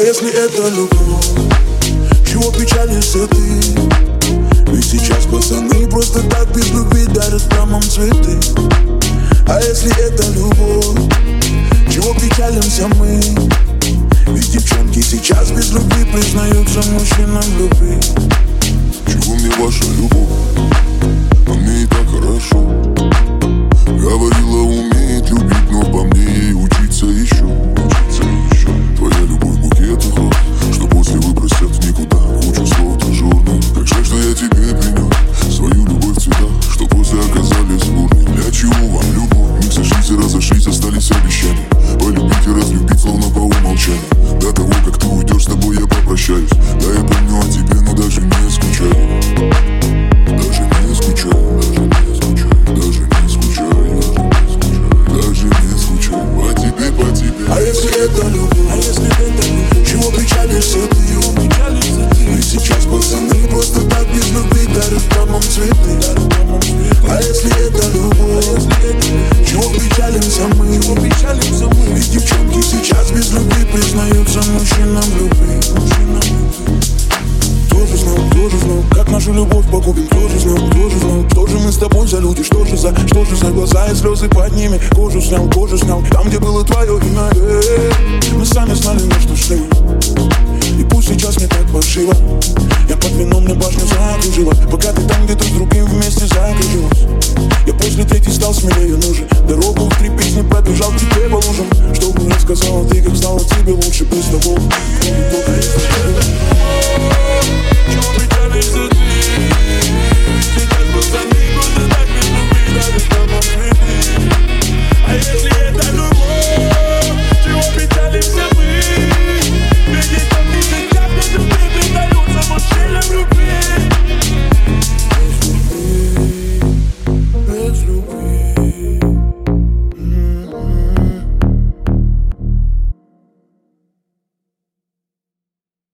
если это любовь, чего печалишься ты? Ведь сейчас пацаны просто так без любви дарят дамам цветы. А если это любовь, чего печалимся мы? Ведь девчонки сейчас без любви признаются мужчинам в любви. Чего мне ваша любовь? А мне и так хорошо. Говорила, умеет любить, но по мне ей учиться еще. Твоя любовь букет роз, что после выбросят в никуда кучу слов дежурных. Как жаль, что я тебе принес свою любовь в цветах, что после оказались бурной. Для чего вам любовь? Не сошлись и разошлись, остались обещания. Полюбить и разлюбить, словно по умолчанию. До того, как ты уйдешь, с тобой я попрощаюсь. Да, я помню о тебе, но даже не скучаю. Даже не скучаю, даже не скучаю. Даже не скучаю по тебе, по тебе. А если это любовь, чего печалишься ты? Ведь сейчас пацаны просто так без любви дарят дамам цветы. А если это любовь, чего печалимся мы? Ведь девчонки сейчас без любви признаются мужчинам в любви. Тоже знал, как нашу любовь погубим. Тоже знал, что же мы с тобой за люди? Что же за глаза и слезы под ними? Кожу снял, там, где было твое имя. Мы сами знали, на что шли. И пусть сейчас мне так паршиво, я под вином мне башню закружила. Пока ты там где-то с другим